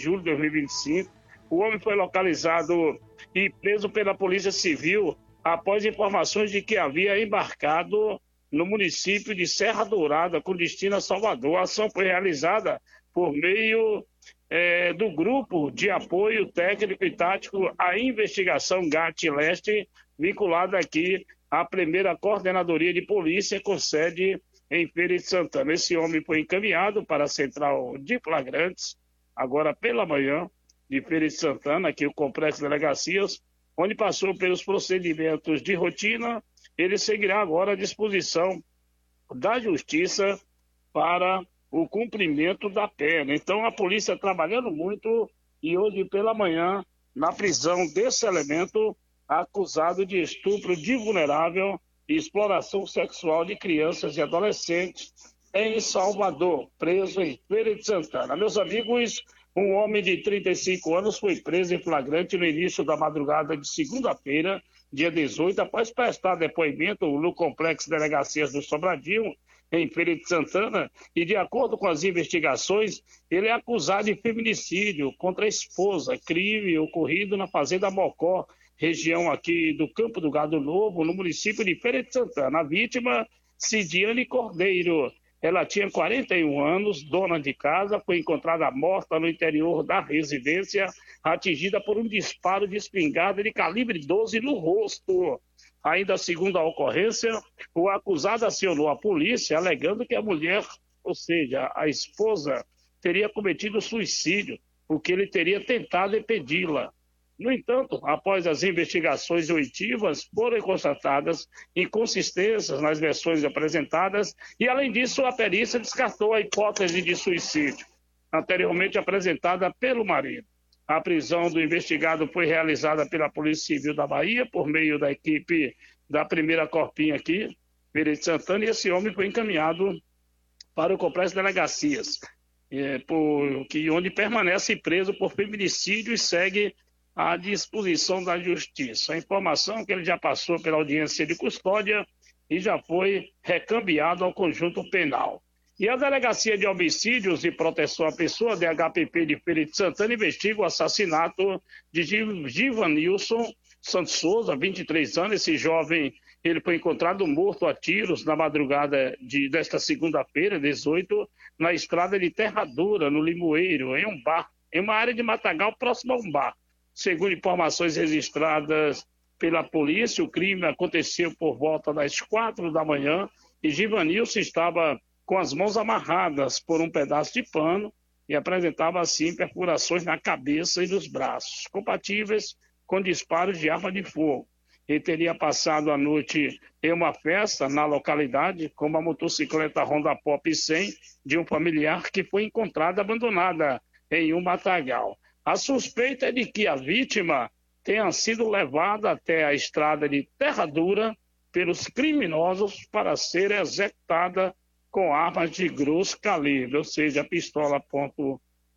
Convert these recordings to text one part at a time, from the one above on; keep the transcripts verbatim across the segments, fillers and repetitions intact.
de julho de dois mil e vinte e cinco. O homem foi localizado e preso pela Polícia Civil após informações de que havia embarcado no município de Serra Dourada com destino a Salvador. A ação foi realizada por meio é, do Grupo de Apoio Técnico e Tático à Investigação GAT-Leste, vinculado aqui à primeira Coordenadoria de Polícia com sede em Feira de Santana. Esse homem foi encaminhado para a Central de Flagrantes, agora pela manhã, de Feira de Santana, aqui o Complexo de Delegacias, onde passou pelos procedimentos de rotina. Ele seguirá agora à disposição da Justiça para o cumprimento da pena. Então, a polícia trabalhando muito e hoje pela manhã, na prisão desse elemento acusado de estupro de vulnerável e exploração sexual de crianças e adolescentes em Salvador, preso em Feira de Santana. Meus amigos, um homem de trinta e cinco anos foi preso em flagrante no início da madrugada de segunda-feira, dia dezoito, após prestar depoimento no Complexo de Delegacias do Sobradinho, em Feira de Santana, e de acordo com as investigações, ele é acusado de feminicídio contra a esposa, crime ocorrido na Fazenda Mocó, região aqui do Campo do Gado Novo, no município de Feira de Santana. A vítima, Cidiane Cordeiro, ela tinha quarenta e um anos, dona de casa, foi encontrada morta no interior da residência, atingida por um disparo de espingarda de calibre doze no rosto. Ainda segundo a ocorrência, o acusado acionou a polícia, alegando que a mulher, ou seja, a esposa, teria cometido suicídio, porque ele teria tentado impedi-la. No entanto, após as investigações oitivas, foram constatadas inconsistências nas versões apresentadas e, além disso, a perícia descartou a hipótese de suicídio, anteriormente apresentada pelo marido. A prisão do investigado foi realizada pela Polícia Civil da Bahia, por meio da equipe da primeira Corpinha aqui, Feira de Santana, e esse homem foi encaminhado para o Complexo de Delegacias, é, por, que, onde permanece preso por feminicídio e segue à disposição da Justiça. A informação é que ele já passou pela audiência de custódia e já foi recambiado ao conjunto penal. E a Delegacia de Homicídios e Proteção à Pessoa, D H P P de Feira de Santana, investiga o assassinato de Givanilson Santos Souza, vinte e três anos. Esse jovem, ele foi encontrado morto a tiros na madrugada de, desta segunda-feira, dezoito, na estrada de Terra Dura, no Limoeiro, em um bar, em uma área de Matagal, próximo a um bar. Segundo informações registradas pela polícia, o crime aconteceu por volta das quatro da manhã e Givanilson estava com as mãos amarradas por um pedaço de pano e apresentava, assim, perfurações na cabeça e nos braços, compatíveis com disparos de arma de fogo. Ele teria passado a noite em uma festa na localidade com uma motocicleta Honda Pop cem de um familiar que foi encontrada abandonada em um matagal. A suspeita é de que a vítima tenha sido levada até a estrada de Terra Dura pelos criminosos para ser executada com armas de grosso calibre, ou seja, pistola ponto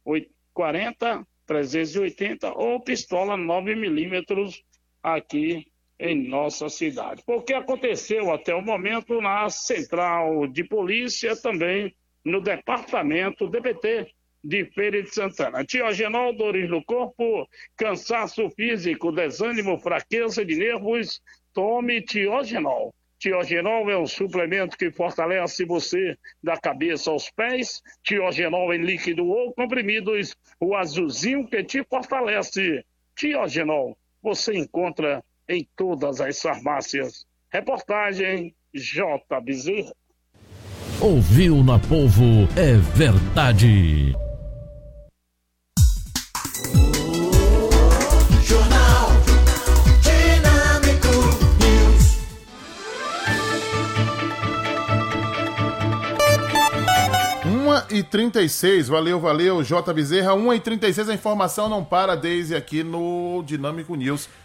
quarenta, trezentos e oitenta ou pistola nove milímetros aqui em nossa cidade. Porque aconteceu até o momento na Central de Polícia, também no Departamento D P T de Feira de Santana. Tiogenol, dores no corpo, cansaço físico, desânimo, fraqueza de nervos, tome Tiogenol. Tiogenol é um suplemento que fortalece você da cabeça aos pés. Tiogenol em líquido ou comprimidos, o azulzinho que te fortalece. Tiogenol, você encontra em todas as farmácias. Reportagem J. Bezerra. Ouviu na Povo, é verdade. Jornal Dinâmico News. uma e trinta e seis, valeu, valeu, J. Bezerra. uma e trinta e seis, a informação não para, Deise, aqui no Dinâmico News.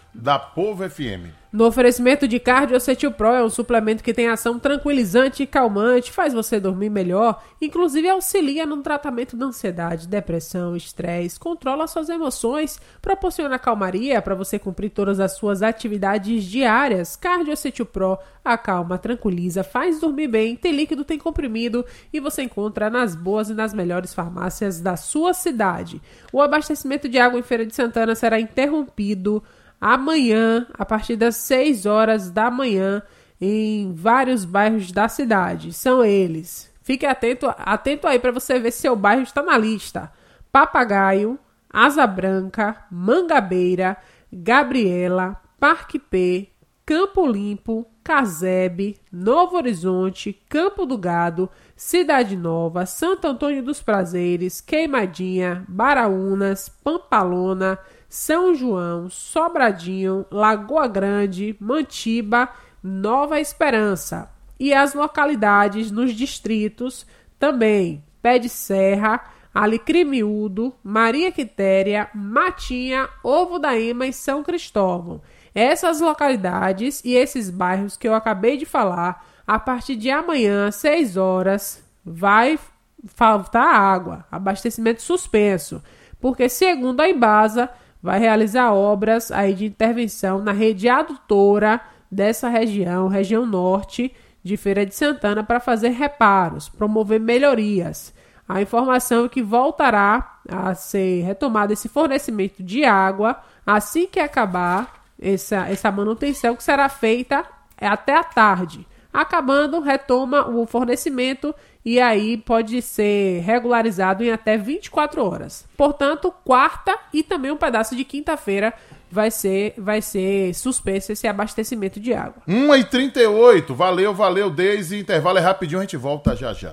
da Povo F M. No oferecimento de Cardiocetil Pro, é um suplemento que tem ação tranquilizante e calmante, faz você dormir melhor, inclusive auxilia no tratamento da ansiedade, depressão, estresse, controla suas emoções, proporciona calmaria para você cumprir todas as suas atividades diárias. Cardiocetil Pro acalma, tranquiliza, faz dormir bem, tem líquido, tem comprimido e você encontra nas boas e nas melhores farmácias da sua cidade. O abastecimento de água em Feira de Santana será interrompido amanhã, a partir das seis horas da manhã, em vários bairros da cidade. São eles. Fique atento, atento aí para você ver se seu bairro está na lista. Papagaio, Asa Branca, Mangabeira, Gabriela, Parque P, Campo Limpo, Casebe, Novo Horizonte, Campo do Gado, Cidade Nova, Santo Antônio dos Prazeres, Queimadinha, Baraunas, Pampalona, São João, Sobradinho, Lagoa Grande, Mantiba, Nova Esperança. E as localidades nos distritos também: Pé de Serra, Alecrim Miúdo, Maria Quitéria, Matinha, Ovo da Ema e São Cristóvão. Essas localidades e esses bairros que eu acabei de falar, a partir de amanhã, às seis horas, vai faltar água, abastecimento suspenso, porque segundo a Embasa, vai realizar obras aí de intervenção na rede adutora dessa região, região norte de Feira de Santana, para fazer reparos, promover melhorias. A informação é que voltará a ser retomado esse fornecimento de água assim que acabar essa, essa manutenção, que será feita até a tarde. Acabando, retoma o fornecimento e aí pode ser regularizado em até vinte e quatro horas. Portanto, quarta e também um pedaço de quinta-feira vai ser, vai ser suspenso esse abastecimento de água. uma e trinta e oito, valeu, valeu, Deise. Intervalo é rapidinho, a gente volta já já.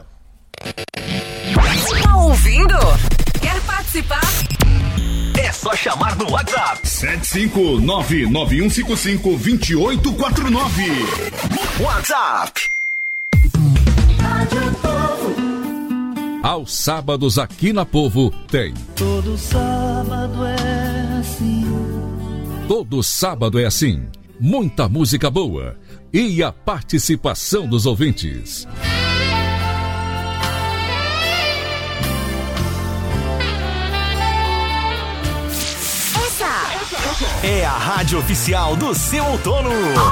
Tá ouvindo? Quer participar? É só chamar no WhatsApp. sete cinco nove nove um cinco cinco dois oito quatro nove. WhatsApp. Rádio Povo. Aos sábados aqui na Povo tem. Todo sábado é assim. Todo sábado é assim. Muita música boa e a participação dos ouvintes. É a rádio oficial do seu outono.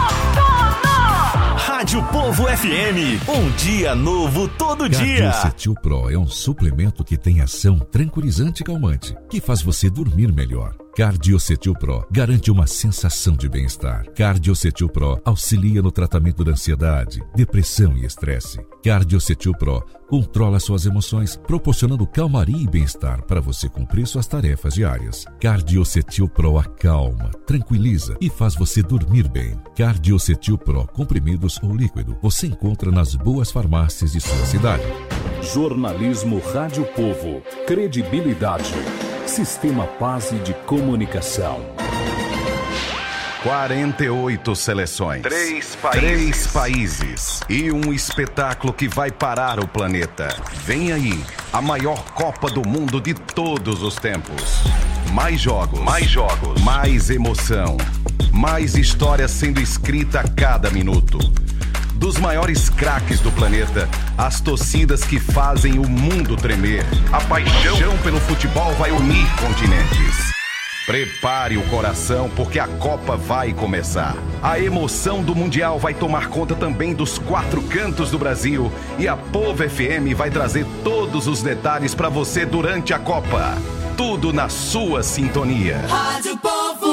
Rádio Povo F M. Um dia novo todo dia. Cardiocetil Pro é um suplemento que tem ação tranquilizante e calmante, que faz você dormir melhor. Cardiocetil Pro garante uma sensação de bem-estar. Cardiocetil Pro auxilia no tratamento da ansiedade, depressão e estresse. Cardiocetil Pro controla suas emoções, proporcionando calmaria e bem-estar para você cumprir suas tarefas diárias. Cardiocetil Pro acalma, tranquiliza e faz você dormir bem. Cardiocetil Pro, comprimidos ou líquido, você encontra nas boas farmácias de sua cidade. Jornalismo Rádio Povo. Credibilidade. Sistema Paz de Comunicação. quarenta e oito seleções, três países. três países e um espetáculo que vai parar o planeta. Vem aí, a maior Copa do Mundo de todos os tempos. Mais jogos, mais jogos, mais emoção, mais história sendo escrita a cada minuto. Dos maiores craques do planeta, as torcidas que fazem o mundo tremer. A paixão pelo futebol vai unir continentes. Prepare o coração, porque a Copa vai começar. A emoção do Mundial vai tomar conta também dos quatro cantos do Brasil. E a Povo F M vai trazer todos os detalhes para você durante a Copa. Tudo na sua sintonia. Rádio Povo.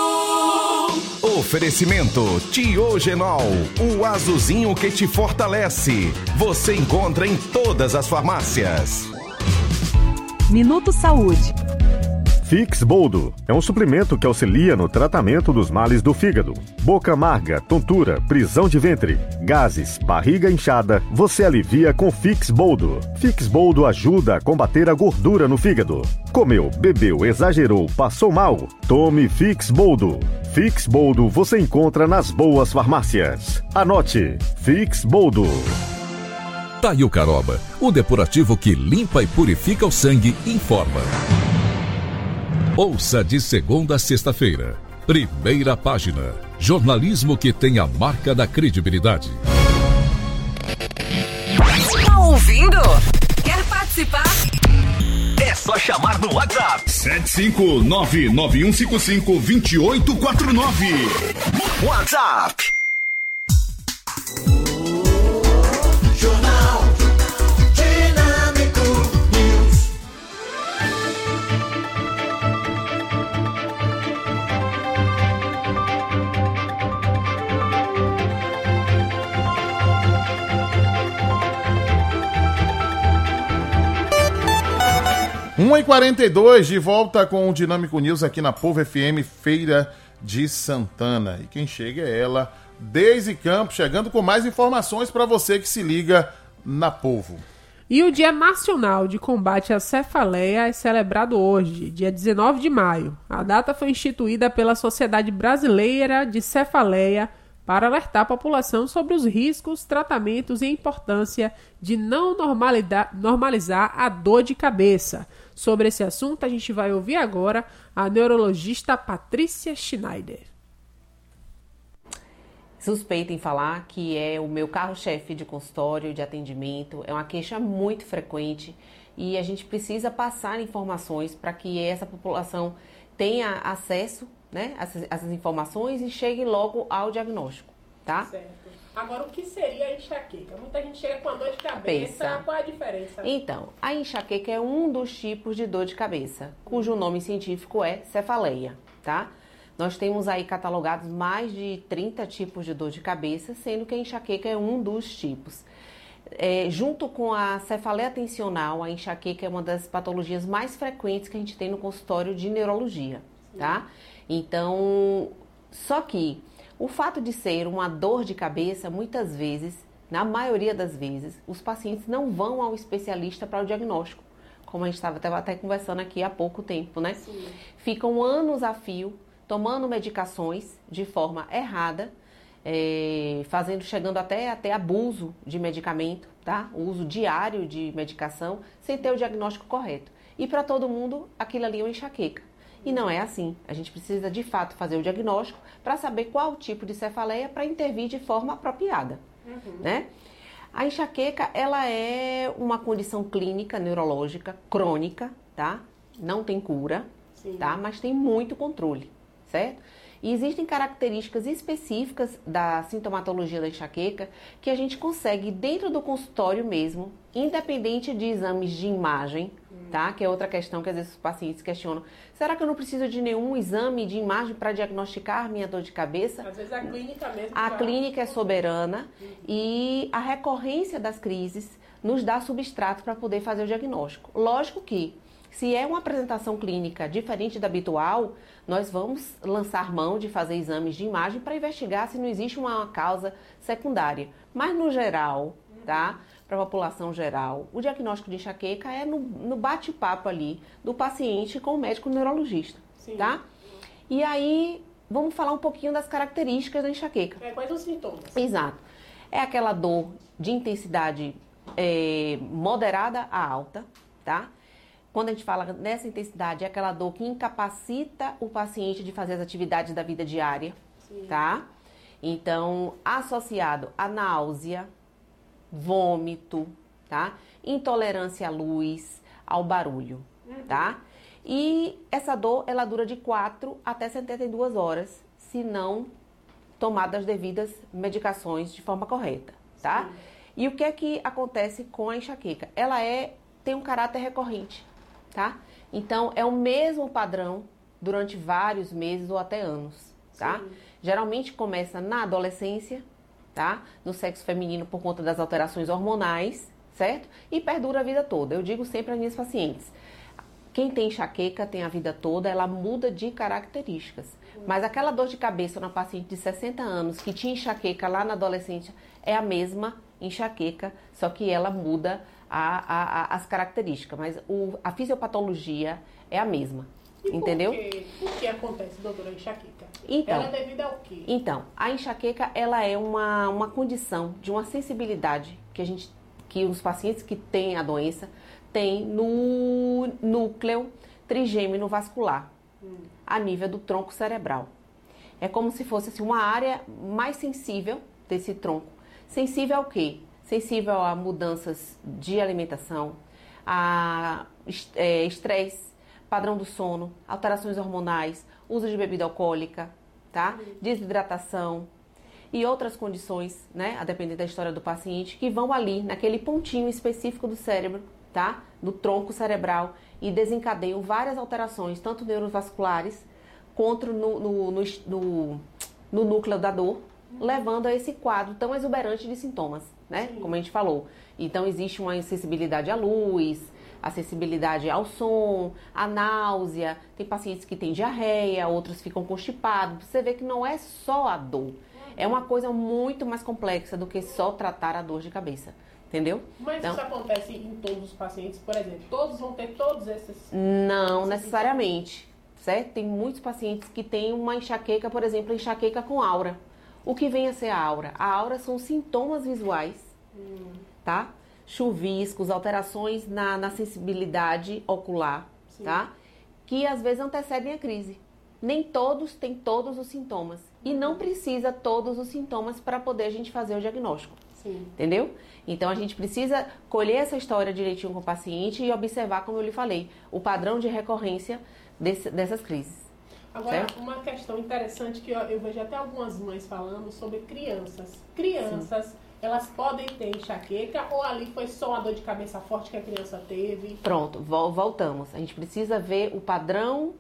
Oferecimento Tiogenol, o azulzinho que te fortalece. Você encontra em todas as farmácias. Minuto Saúde. Fix Boldo é um suplemento que auxilia no tratamento dos males do fígado. Boca amarga, tontura, prisão de ventre, gases, barriga inchada, você alivia com Fix Boldo. Fix Boldo ajuda a combater a gordura no fígado. Comeu, bebeu, exagerou, passou mal? Tome Fix Boldo. Fix Boldo você encontra nas boas farmácias. Anote, Fix Boldo. Taio Caroba, o depurativo que limpa e purifica o sangue, informa. Ouça de segunda a sexta-feira, Primeira Página. Jornalismo que tem a marca da credibilidade. Tá ouvindo? Quer participar? É só chamar no WhatsApp. sete cinco nove nove um cinco cinco dois oito quatro nove. WhatsApp. Jornal Dinâmico News. uma e quarenta e dois, de volta com o Dinâmico News aqui na Povo F M, Feira de Santana. E quem chega é ela, Deise Campos, chegando com mais informações para você que se liga na Povo. E o Dia Nacional de Combate à Cefaleia é celebrado hoje, dia dezenove de maio. A data foi instituída pela Sociedade Brasileira de Cefaleia para alertar a população sobre os riscos, tratamentos e a importância de não normalizar a dor de cabeça. Sobre esse assunto, a gente vai ouvir agora a neurologista Patrícia Schneider. Suspeito em falar que é o meu carro-chefe de consultório, de atendimento, é uma queixa muito frequente e a gente precisa passar informações para que essa população tenha acesso, né, a essas informações e chegue logo ao diagnóstico, tá? Certo. Agora, o que seria a enxaqueca? Muita gente chega com a dor de cabeça, Pensa. Qual é a diferença? Então, a enxaqueca é um dos tipos de dor de cabeça, cujo nome científico é cefaleia, tá? Nós temos aí catalogados mais de trinta tipos de dor de cabeça, sendo que a enxaqueca é um dos tipos. É, junto com a cefaleia tensional, a enxaqueca é uma das patologias mais frequentes que a gente tem no consultório de neurologia, tá? Então, só que o fato de ser uma dor de cabeça, muitas vezes, na maioria das vezes, os pacientes não vão ao especialista para o diagnóstico, como a gente estava até conversando aqui há pouco tempo, né? Sim. Ficam anos a fio tomando medicações de forma errada, é, fazendo, chegando até, até abuso de medicamento, tá? O uso diário de medicação, sem ter o diagnóstico correto. E para todo mundo, aquilo ali é uma enxaqueca. E não é assim. A gente precisa, de fato, fazer o diagnóstico para saber qual tipo de cefaleia para intervir de forma apropriada, uhum. né? A enxaqueca, ela é uma condição clínica neurológica crônica, tá? Não tem cura, Sim. tá? Mas tem muito controle, certo? E existem características específicas da sintomatologia da enxaqueca que a gente consegue dentro do consultório mesmo, independente de exames de imagem, hum. tá? Que é outra questão que às vezes os pacientes questionam. Será que eu não preciso de nenhum exame de imagem para diagnosticar minha dor de cabeça? Às vezes a clínica mesmo. A já... clínica é soberana hum. e a recorrência das crises nos dá substrato para poder fazer o diagnóstico. Lógico que se é uma apresentação clínica diferente da habitual, nós vamos lançar mão de fazer exames de imagem para investigar se não existe uma causa secundária. Mas no geral, tá? Para a população geral, o diagnóstico de enxaqueca é no, no bate-papo ali do paciente com o médico neurologista, Sim. tá? E aí, vamos falar um pouquinho das características da enxaqueca. É, quais os sintomas? Exato. É aquela dor de intensidade é, moderada a alta, tá? Quando a gente fala nessa intensidade, é aquela dor que incapacita o paciente de fazer as atividades da vida diária, Sim. tá? Então, associado a náusea, vômito, tá? Intolerância à luz, ao barulho, uhum. tá? E essa dor, ela dura de quatro até setenta e duas horas, se não tomadas as devidas medicações de forma correta, tá? Sim. E o que é que acontece com a enxaqueca? Ela é, tem um caráter recorrente. Tá? Então, é o mesmo padrão durante vários meses ou até anos, tá? Sim. Geralmente começa na adolescência, tá? No sexo feminino por conta das alterações hormonais, certo? E perdura a vida toda. Eu digo sempre às minhas pacientes, quem tem enxaqueca tem a vida toda, ela muda de características. Mas aquela dor de cabeça na paciente de sessenta anos que tinha enxaqueca lá na adolescência é a mesma enxaqueca, só que ela muda A, a, a, as características, mas o, a fisiopatologia é a mesma, e entendeu? Por que, por que acontece, doutora, a enxaqueca? Então, ela é devida ao quê? Então, a enxaqueca, ela é uma, uma condição de uma sensibilidade que, a gente, que os pacientes que têm a doença têm no núcleo trigêmeo vascular, hum. a nível do tronco cerebral, É como se fosse assim, uma área mais sensível desse tronco. Sensível ao quê? Sensível a mudanças de alimentação, a é, estresse, padrão do sono, alterações hormonais, uso de bebida alcoólica, tá? Desidratação e outras condições, né? A depender da história do paciente, que vão ali naquele pontinho específico do cérebro, tá? Do tronco cerebral e desencadeiam várias alterações, tanto neurovasculares quanto no, no, no, no, no núcleo da dor, levando a esse quadro tão exuberante de sintomas, né? Sim. Como a gente falou. Então existe uma insensibilidade à luz, a sensibilidade ao som, a náusea, tem pacientes que têm diarreia, outros ficam constipados. Você vê que não é só a dor, é uma coisa muito mais complexa do que só tratar a dor de cabeça, entendeu? Mas então, isso acontece em todos os pacientes, por exemplo, todos vão ter todos esses... Não esses necessariamente, certo? Tem muitos pacientes que têm uma enxaqueca, por exemplo, enxaqueca com aura. O que vem a ser a aura? A aura são sintomas visuais, hum. tá? Chuviscos, alterações na, na sensibilidade ocular, Sim. tá? Que às vezes antecedem a crise. Nem todos têm todos os sintomas. E não precisa todos os sintomas para poder a gente fazer o diagnóstico. Sim. Entendeu? Então a gente precisa colher essa história direitinho com o paciente e observar, como eu lhe falei, o padrão de recorrência desse, dessas crises. Agora, certo? Uma questão interessante que eu, eu vejo até algumas mães falando sobre crianças. Crianças... Sim. Elas podem ter enxaqueca ou ali foi só uma dor de cabeça forte que a criança teve? Pronto, voltamos. A gente precisa ver o padrão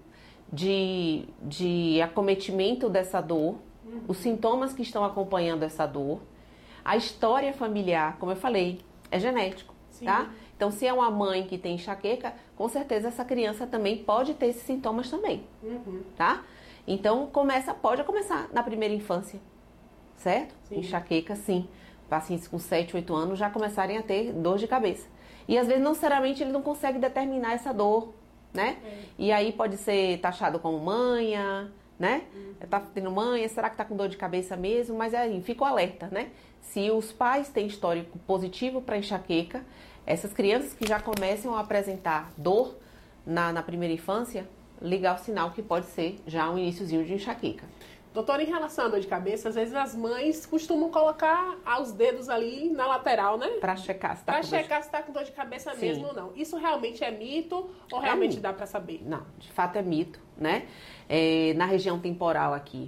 de, de acometimento dessa dor, uhum. os sintomas que estão acompanhando essa dor, a história familiar, como eu falei, é genético, Sim. tá? Então, se é uma mãe que tem enxaqueca, com certeza essa criança também pode ter esses sintomas também, uhum. tá? Então, começa, pode começar na primeira infância, certo? Sim. Enxaqueca, sim. Pacientes com sete, oito anos já começarem a ter dor de cabeça. E às vezes, não necessariamente, ele não consegue determinar essa dor, né? É. E aí pode ser taxado como manha, né? Uhum. Tá tendo manha, será que tá com dor de cabeça mesmo? Mas aí, fica o alerta, né? Se os pais têm histórico positivo para enxaqueca, essas crianças que já começam a apresentar dor na, na primeira infância, ligar o sinal que pode ser já um iniciozinho de enxaqueca. Doutora, em relação à dor de cabeça, às vezes as mães costumam colocar os dedos ali na lateral, né? Pra checar se tá, pra com, checar dor... se tá com dor de cabeça Sim. mesmo ou não. Isso realmente é mito ou é realmente mito. dá pra saber? Não, de fato é mito, né? É, na região temporal aqui,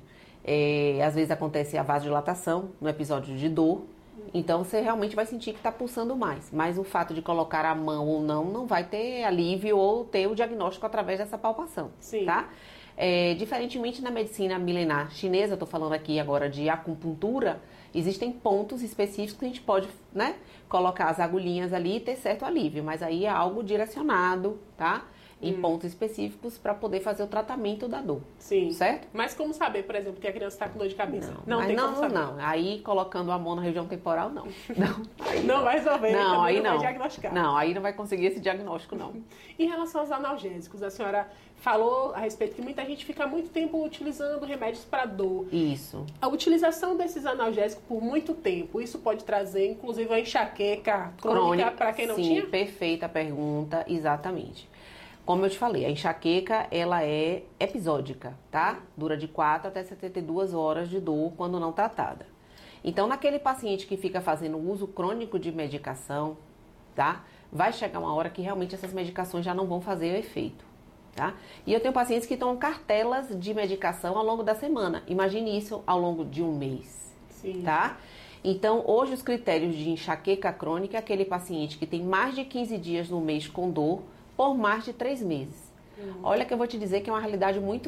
é, às vezes acontece a vasodilatação no episódio de dor. Então você realmente vai sentir que está pulsando mais. Mas o fato de colocar a mão ou não, não vai ter alívio ou ter o diagnóstico através dessa palpação, Sim. tá? É, diferentemente na medicina milenar chinesa, eu estou falando aqui agora de acupuntura, existem pontos específicos que a gente pode, né, colocar as agulhinhas ali e ter certo alívio, mas aí é algo direcionado, tá? Em hum. pontos específicos para poder fazer o tratamento da dor. Sim. Certo? Mas como saber, por exemplo, que a criança está com dor de cabeça? Não, não tem não, como saber. Não, aí colocando a mão na região temporal, não. Não, aí não, não vai resolver, não, aí não, não vai diagnosticar. Não, aí não vai conseguir esse diagnóstico, não. Em relação aos analgésicos, a senhora falou a respeito que muita gente fica muito tempo utilizando remédios para dor. Isso. A utilização desses analgésicos por muito tempo, isso pode trazer, inclusive, a enxaqueca crônica para quem não sim, tinha? Sim, perfeita a pergunta, exatamente. Como eu te falei, a enxaqueca, ela é episódica, tá? Dura de quatro até setenta e duas horas de dor quando não tratada. Então, naquele paciente que fica fazendo uso crônico de medicação, tá? Vai chegar uma hora que realmente essas medicações já não vão fazer efeito, tá? E eu tenho pacientes que tomam cartelas de medicação ao longo da semana. Imagine isso ao longo de um mês, Sim. tá? Então, hoje os critérios de enxaqueca crônica é aquele paciente que tem mais de quinze dias no mês com dor, por mais de três meses. Uhum. Olha que eu vou te dizer que é uma realidade muito,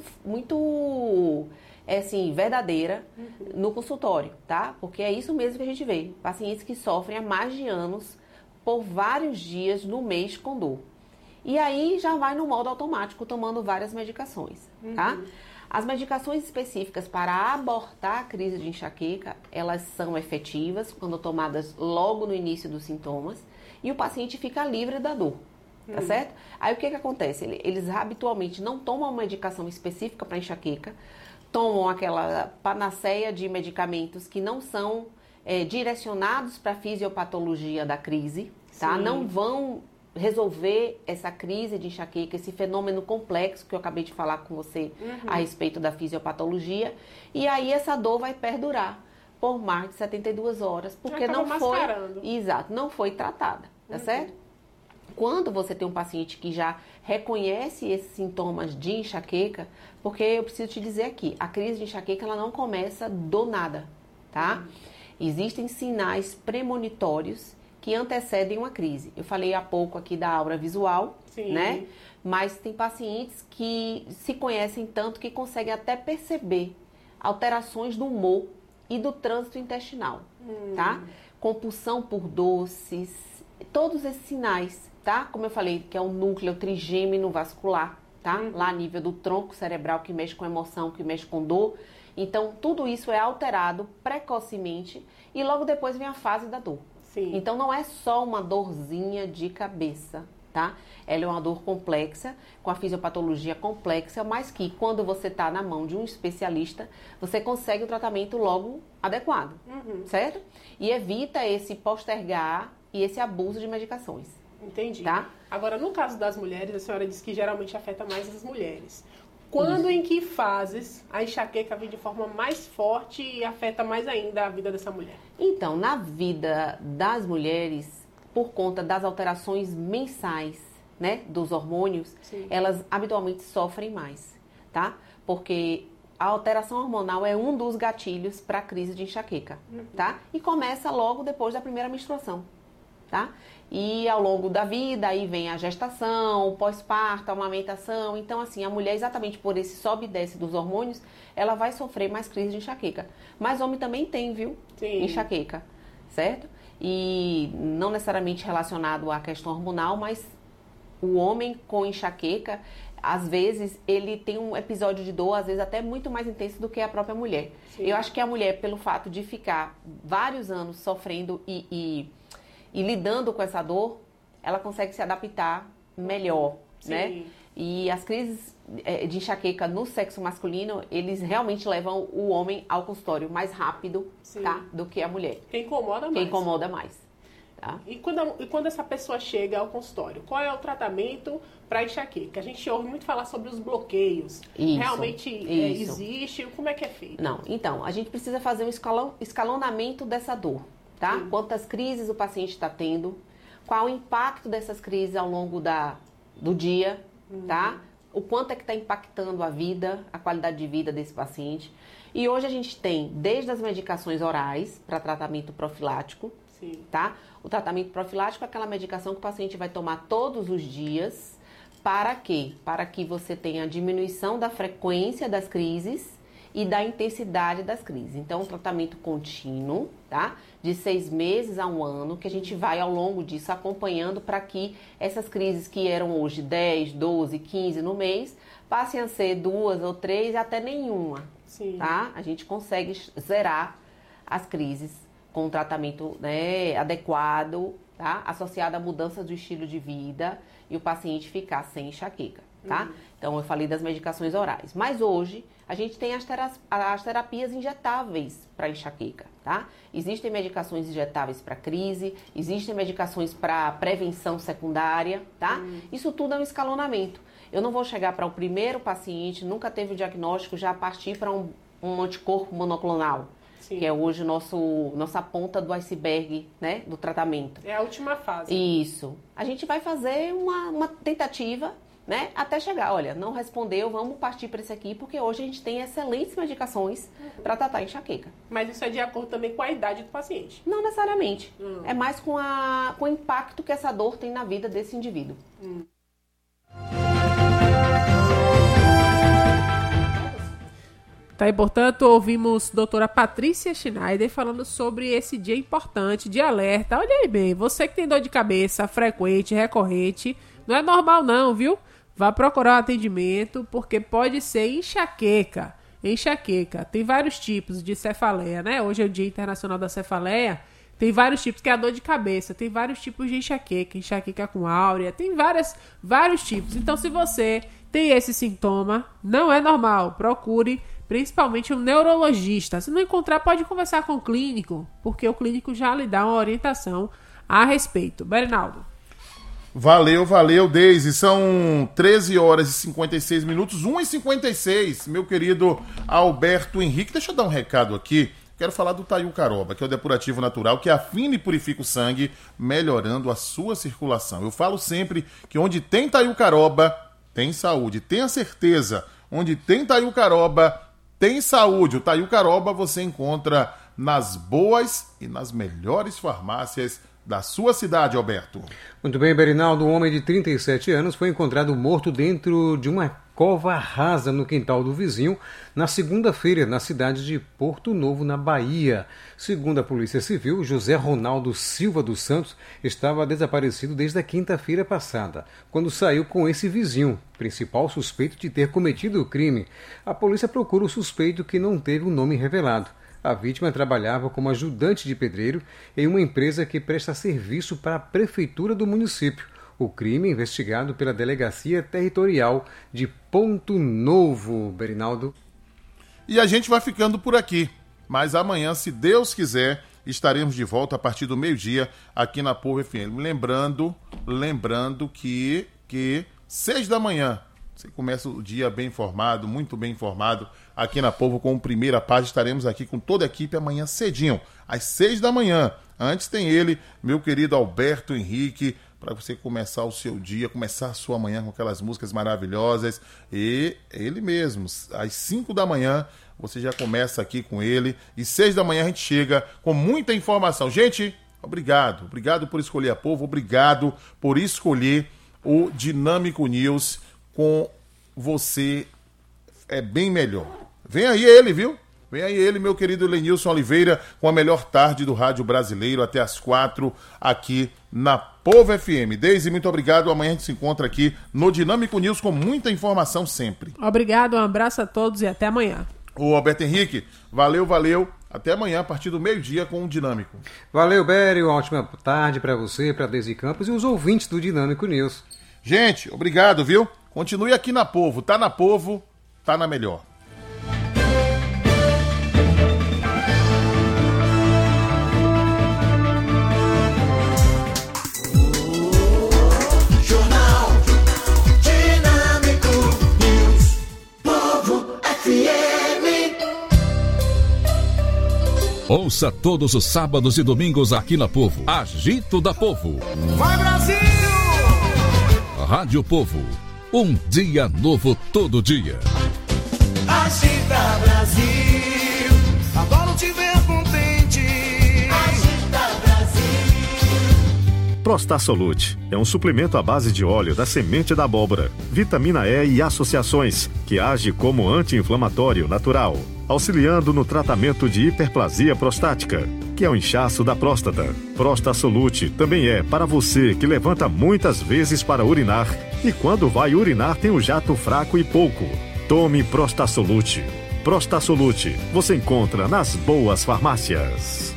muito é assim, verdadeira uhum. no consultório, tá? Porque é isso mesmo que a gente vê. Pacientes que sofrem há mais de anos por vários dias no mês com dor. E aí já vai no modo automático, tomando várias medicações, uhum. tá? As medicações específicas para abortar a crise de enxaqueca, elas são efetivas quando tomadas logo no início dos sintomas e o paciente fica livre da dor. Tá hum. certo? Aí o que que acontece? Eles habitualmente não tomam uma medicação específica para enxaqueca, tomam aquela panaceia de medicamentos que não são é, direcionados para a fisiopatologia da crise, tá? Sim. Não vão resolver essa crise de enxaqueca, esse fenômeno complexo que eu acabei de falar com você uhum. a respeito da fisiopatologia, e aí essa dor vai perdurar por mais de setenta e duas horas, porque não foi, exato, não foi tratada, tá uhum. certo? Quando você tem um paciente que já reconhece esses sintomas de enxaqueca, porque eu preciso te dizer aqui, a crise de enxaqueca ela não começa do nada, tá? Uhum. Existem sinais premonitórios que antecedem uma crise. Eu falei há pouco aqui da aura visual, Sim. né? Mas tem pacientes que se conhecem tanto que conseguem até perceber alterações do humor e do trânsito intestinal, hum. tá? Compulsão por doces, todos esses sinais, tá? Como eu falei, que é o núcleo trigêmino vascular, tá? Uhum. Lá a nível do tronco cerebral que mexe com emoção, que mexe com dor. Então, tudo isso é alterado precocemente e logo depois vem a fase da dor. Sim. Então, não é só uma dorzinha de cabeça, tá? Ela é uma dor complexa, com a fisiopatologia complexa, mas que quando você está na mão de um especialista, você consegue o tratamento logo adequado, uhum. certo? E evita esse postergar e esse abuso de medicações. Entendi. Tá? Agora, no caso das mulheres, a senhora disse que geralmente afeta mais as mulheres. Quando, Isso. em que fases a enxaqueca vem de forma mais forte e afeta mais ainda a vida dessa mulher? Então, na vida das mulheres, por conta das alterações mensais, né, dos hormônios, Sim. elas habitualmente sofrem mais, tá? Porque a alteração hormonal é um dos gatilhos para a crise de enxaqueca, uhum. tá? E começa logo depois da primeira menstruação, tá? E ao longo da vida, aí vem a gestação, o pós-parto, a amamentação. Então, assim, a mulher, exatamente por esse sobe e desce dos hormônios, ela vai sofrer mais crise de enxaqueca. Mas homem também tem, viu? Sim. Enxaqueca, certo? E não necessariamente relacionado à questão hormonal, mas o homem com enxaqueca, às vezes, ele tem um episódio de dor, às vezes até muito mais intenso do que a própria mulher. Sim. Eu acho que a mulher, pelo fato de ficar vários anos sofrendo e... e E lidando com essa dor, ela consegue se adaptar melhor, Sim. né? E as crises de enxaqueca no sexo masculino, eles realmente levam o homem ao consultório mais rápido, tá? Do que a mulher. Quem incomoda mais. Quem incomoda mais. Tá? E, quando, e quando essa pessoa chega ao consultório, qual é o tratamento para enxaqueca? A gente ouve muito falar sobre os bloqueios. Isso, Realmente é, isso. existe? Como é que é feito? Não, então, a gente precisa fazer um escalon, escalonamento dessa dor. Tá? Sim. Quantas crises o paciente está tendo, qual o impacto dessas crises ao longo da, do dia, uhum. tá? O quanto é que está impactando a vida, a qualidade de vida desse paciente. E hoje a gente tem desde as medicações orais para tratamento profilático, Sim. tá? O tratamento profilático é aquela medicação que o paciente vai tomar todos os dias. Para quê? Para que você tenha a diminuição da frequência das crises e da intensidade das crises. Então, um tratamento contínuo, tá? De seis meses a um ano, que a gente vai ao longo disso acompanhando para que essas crises que eram hoje dez, doze, quinze no mês, passem a ser duas ou três, até nenhuma, Sim. tá? A gente consegue zerar as crises com um tratamento, né, adequado, tá? Associado a mudanças do estilo de vida e o paciente ficar sem enxaqueca, tá? Uhum. Então, eu falei das medicações orais. Mas hoje, a gente tem as, tera- as terapias injetáveis para enxaqueca, tá? Existem medicações injetáveis para crise, existem medicações para prevenção secundária, tá? Hum. Isso tudo é um escalonamento. Eu não vou chegar para o primeiro paciente, nunca teve o diagnóstico, já partir para um, um anticorpo monoclonal, Sim. que é hoje nosso, nossa ponta do iceberg, né, do tratamento. É a última fase. Isso. A gente vai fazer uma, uma tentativa, né, até chegar, olha, não respondeu, vamos partir para esse aqui, porque hoje a gente tem excelentes medicações uhum. para tratar enxaqueca. Mas isso é de acordo também com a idade do paciente? Não necessariamente. Uhum. É mais com, a, com o impacto que essa dor tem na vida desse indivíduo. Uhum. Tá, e portanto, ouvimos a doutora Patrícia Schneider falando sobre esse dia importante, de alerta. Olha aí bem, você que tem dor de cabeça frequente, recorrente, não é normal não, viu? Vá procurar um atendimento, porque pode ser enxaqueca. Enxaqueca. Tem vários tipos de cefaleia, né? Hoje é o Dia Internacional da Cefaleia. Tem vários tipos, que é a dor de cabeça. Tem vários tipos de enxaqueca. Enxaqueca com áurea. Tem várias, vários tipos. Então, se você tem esse sintoma, não é normal. Procure principalmente um neurologista. Se não encontrar, pode conversar com o clínico, porque o clínico já lhe dá uma orientação a respeito. Bernardo. Valeu, valeu, Deise. São treze horas e cinquenta e seis minutos, uma e cinquenta e seis. Meu querido Alberto Henrique, deixa eu dar um recado aqui. Quero falar do Taiu Caroba, que é o depurativo natural que afina e purifica o sangue, melhorando a sua circulação. Eu falo sempre que onde tem Taiu Caroba, tem saúde. Tenha certeza, onde tem Taiu Caroba, tem saúde. O Taiu Caroba você encontra nas boas e nas melhores farmácias da sua cidade, Alberto. Muito bem, Berinaldo. Um homem de trinta e sete anos foi encontrado morto dentro de uma cova rasa no quintal do vizinho na segunda-feira, na cidade de Porto Novo, na Bahia. Segundo a Polícia Civil, José Ronaldo Silva dos Santos estava desaparecido desde a quinta-feira passada, quando saiu com esse vizinho, principal suspeito de ter cometido o crime. A polícia procura o suspeito, que não teve o nome revelado. A vítima trabalhava como ajudante de pedreiro em uma empresa que presta serviço para a prefeitura do município. O crime é investigado pela Delegacia Territorial de Ponto Novo, Berinaldo. E a gente vai ficando por aqui. Mas amanhã, se Deus quiser, estaremos de volta a partir do meio-dia aqui na Povo F M. Lembrando, lembrando que, que seis da manhã, você começa o dia bem informado, muito bem informado, aqui na Povo com o Primeira Página. Estaremos aqui com toda a equipe amanhã cedinho, às seis da manhã. Antes tem ele, meu querido Alberto Henrique, para você começar o seu dia, começar a sua manhã com aquelas músicas maravilhosas. E ele mesmo, às cinco da manhã, você já começa aqui com ele. E seis da manhã a gente chega com muita informação. Gente, obrigado. Obrigado por escolher a Povo. Obrigado por escolher o Dinâmico News. Com você é bem melhor. Vem aí ele, viu? Vem aí ele, meu querido Lenilson Oliveira, com a melhor tarde do rádio brasileiro, até as quatro, aqui na Povo F M. Deise, muito obrigado. Amanhã a gente se encontra aqui no Dinâmico News com muita informação sempre. Obrigado, um abraço a todos e até amanhã. O Alberto Henrique, valeu, valeu. Até amanhã, a partir do meio-dia, com o Dinâmico. Valeu, Bério. Uma ótima tarde para você, para Deise Campos e os ouvintes do Dinâmico News. Gente, obrigado, viu? Continue aqui na Povo. Tá na Povo, tá na melhor. Jornal Dinâmico News, Povo F M. Ouça todos os sábados e domingos aqui na Povo. Agito da Povo. Vai, Brasil! Rádio Povo. Um dia novo todo dia. Agita, Brasil. Adoro te ver contente. Agita, Brasil. Prostasolute é um suplemento à base de óleo da semente da abóbora, vitamina E e associações, que age como anti-inflamatório natural, auxiliando no tratamento de hiperplasia prostática, que é o inchaço da próstata. Prostasolute também é para você que levanta muitas vezes para urinar e quando vai urinar tem o jato fraco e pouco. Tome Prostasolute. Prostasolute você encontra nas boas farmácias.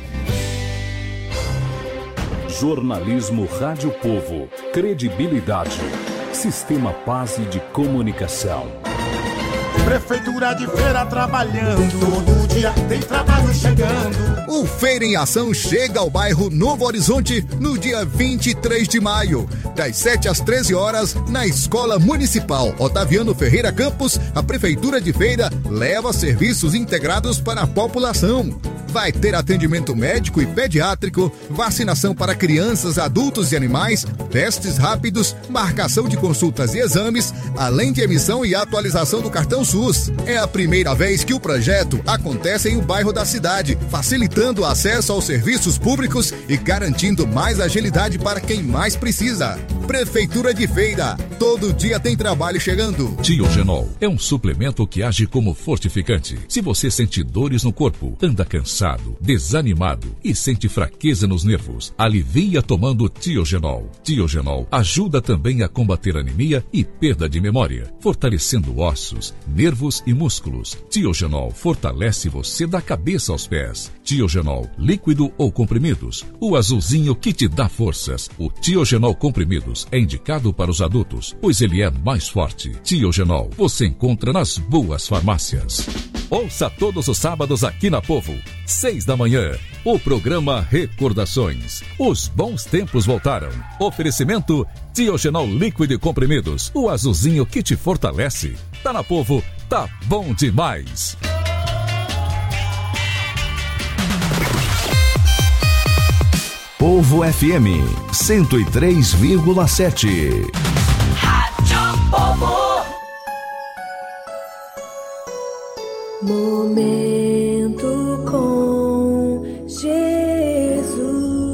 Jornalismo Rádio Povo. Credibilidade. Sistema Paz de Comunicação. Prefeitura de Feira trabalhando, todo dia tem trabalho chegando. O Feira em Ação chega ao bairro Novo Horizonte no dia vinte e três de maio, das sete às treze horas, na Escola Municipal Otaviano Ferreira Campos. A Prefeitura de Feira leva serviços integrados para a população. Vai ter atendimento médico e pediátrico, vacinação para crianças, adultos e animais, testes rápidos, marcação de consultas e exames, além de emissão e atualização do cartão SUS. É a primeira vez que o projeto acontece em um bairro da cidade, facilitando o acesso aos serviços públicos e garantindo mais agilidade para quem mais precisa. Prefeitura de Feira, todo dia tem trabalho chegando. Tiogenol é um suplemento que age como fortificante. Se você sente dores no corpo, anda cansado, desanimado e sente fraqueza nos nervos, alivia tomando Tiogenol. Tiogenol ajuda também a combater anemia e perda de memória, fortalecendo ossos, nervos e músculos. Tiogenol fortalece você da cabeça aos pés. Tiogenol, líquido ou comprimidos, o azulzinho que te dá forças. O Tiogenol comprimidos é indicado para os adultos, pois ele é mais forte. Tiogenol você encontra nas boas farmácias. Ouça todos os sábados aqui na Povo, seis da manhã, o programa Recordações. Os bons tempos voltaram. Oferecimento Diogenol líquido e comprimidos, o azulzinho que te fortalece. Tá na Povo, tá bom demais. Povo F M cento e três vírgula sete. Rádio Povo. Momento com Jesus.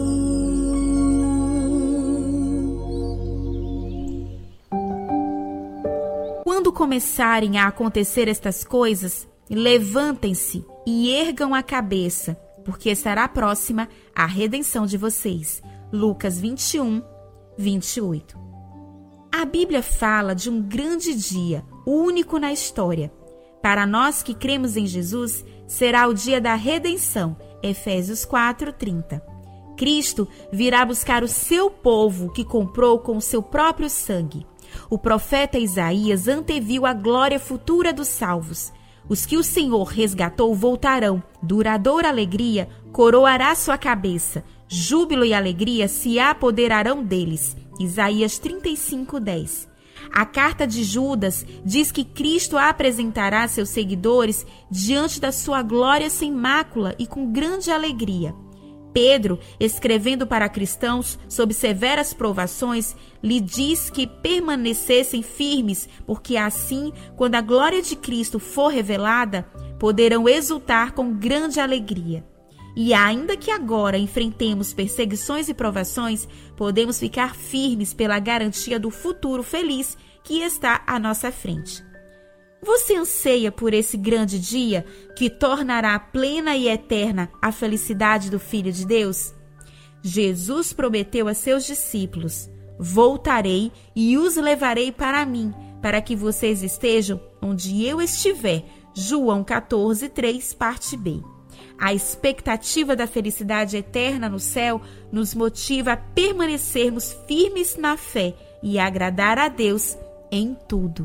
Quando começarem a acontecer estas coisas, levantem-se e ergam a cabeça, porque estará próxima a redenção de vocês. Lucas vinte e um, vinte e oito. A Bíblia fala de um grande dia, único na história. Para nós que cremos em Jesus, será o dia da redenção. Efésios quatro, trinta. Cristo virá buscar o seu povo que comprou com o seu próprio sangue. O profeta Isaías anteviu a glória futura dos salvos. Os que o Senhor resgatou voltarão. Duradoura alegria coroará sua cabeça. Júbilo e alegria se apoderarão deles. Isaías trinta e cinco, dez. A carta de Judas diz que Cristo apresentará seus seguidores diante da sua glória sem mácula e com grande alegria. Pedro, escrevendo para cristãos sob severas provações, lhe diz que permanecessem firmes, porque assim, quando a glória de Cristo for revelada, poderão exultar com grande alegria. E ainda que agora enfrentemos perseguições e provações, podemos ficar firmes pela garantia do futuro feliz que está à nossa frente. Você anseia por esse grande dia que tornará plena e eterna a felicidade do Filho de Deus? Jesus prometeu a seus discípulos: voltarei e os levarei para mim, para que vocês estejam onde eu estiver. João quatorze, três, parte B. A expectativa da felicidade eterna no céu nos motiva a permanecermos firmes na fé e agradar a Deus em tudo.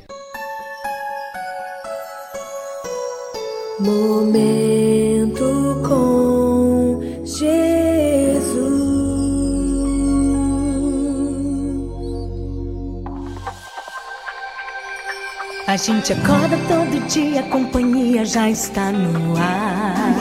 Momento com Jesus. A gente acorda todo dia, a companhia já está no ar.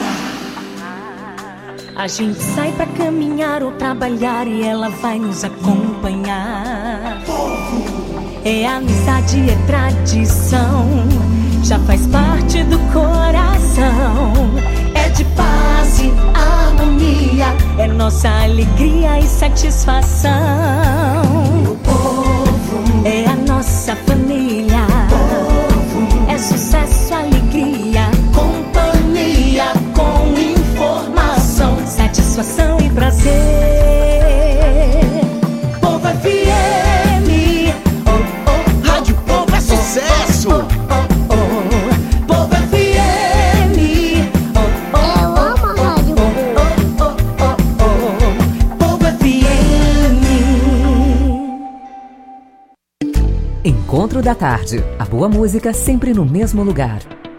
A gente sai pra caminhar ou trabalhar e ela vai nos acompanhar. É amizade, é tradição, já faz parte do coração. É de paz e harmonia, é nossa alegria e satisfação. O povo é a nossa família. Povo é sucesso, alegria, companhia com informação, satisfação e prazer. Povo F M, oh, oh, Rádio Povo é sucesso. Encontro da Tarde. A boa música sempre no mesmo lugar.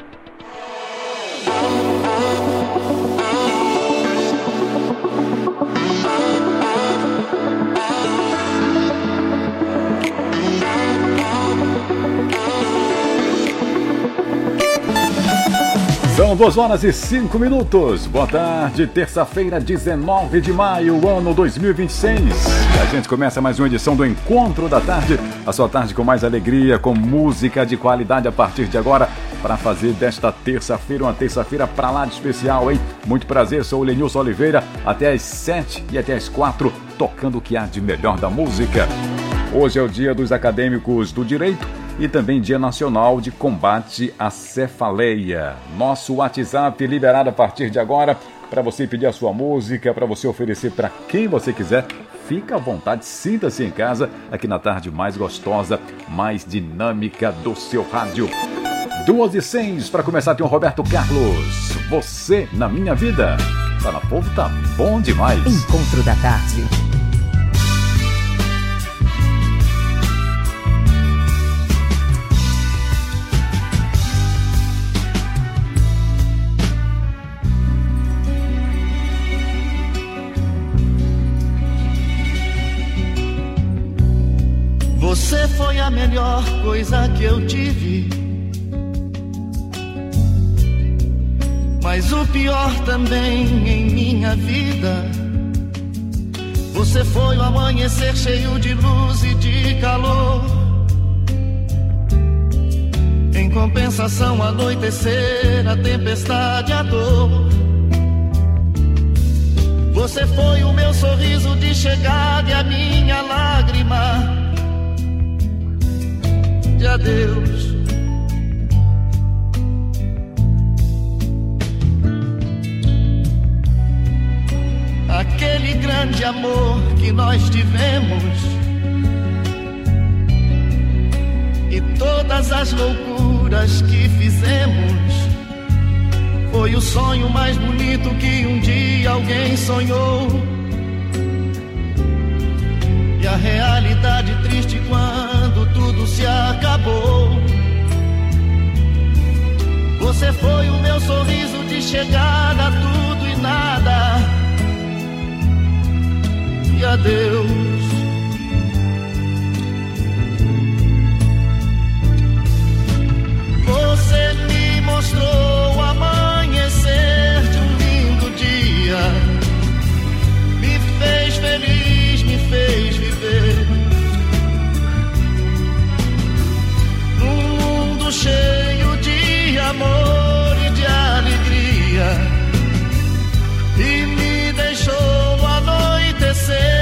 São duas horas e cinco minutos. Boa tarde, terça-feira, dezenove de maio, ano dois mil e vinte e seis. A gente começa mais uma edição do Encontro da Tarde. A sua tarde com mais alegria, com música de qualidade a partir de agora, para fazer desta terça-feira uma terça-feira pra lá de especial, hein? Muito prazer, sou o Lenilson Oliveira, até às sete e até às quatro, tocando o que há de melhor da música. Hoje é o dia dos acadêmicos do direito e também Dia Nacional de Combate à Cefaleia. Nosso WhatsApp liberado a partir de agora para você pedir a sua música, para você oferecer para quem você quiser. Fica à vontade, sinta-se em casa, aqui na tarde mais gostosa, mais dinâmica do seu rádio. Duas e seis, para começar, tem o Roberto Carlos. Você na minha vida. Tá na Povo, tá bom demais. Encontro da Tarde. a melhor coisa que eu tive, mas o pior também em minha vida. Você foi o amanhecer cheio de luz e de calor. Em compensação, anoitecer, a tempestade, a dor. Você foi o meu sorriso de chegada e a minha lágrima de adeus. Aquele grande amor que nós tivemos e todas as loucuras que fizemos foi o sonho mais bonito que um dia alguém sonhou. E a realidade triste quando tudo se acabou. Você foi o meu sorriso de chegada, tudo e nada. E adeus. Você me mostrou o amanhecer de um lindo dia, me fez feliz, me fez viver num mundo cheio de amor e de alegria, e me deixou anoitecer.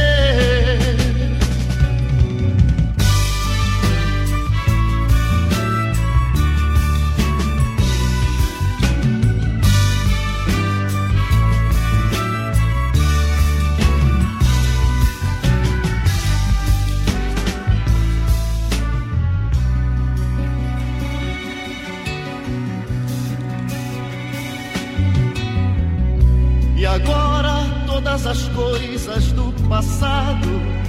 E agora todas as coisas do passado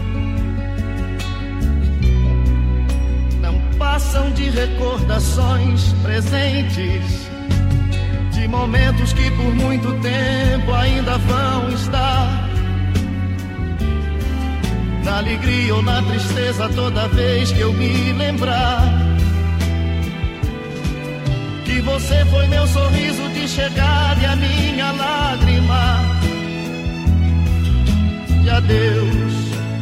não passam de recordações presentes, de momentos que por muito tempo ainda vão estar na alegria ou na tristeza toda vez que eu me lembrar que você foi meu sorriso de chegada e a minha lágrima de adeus.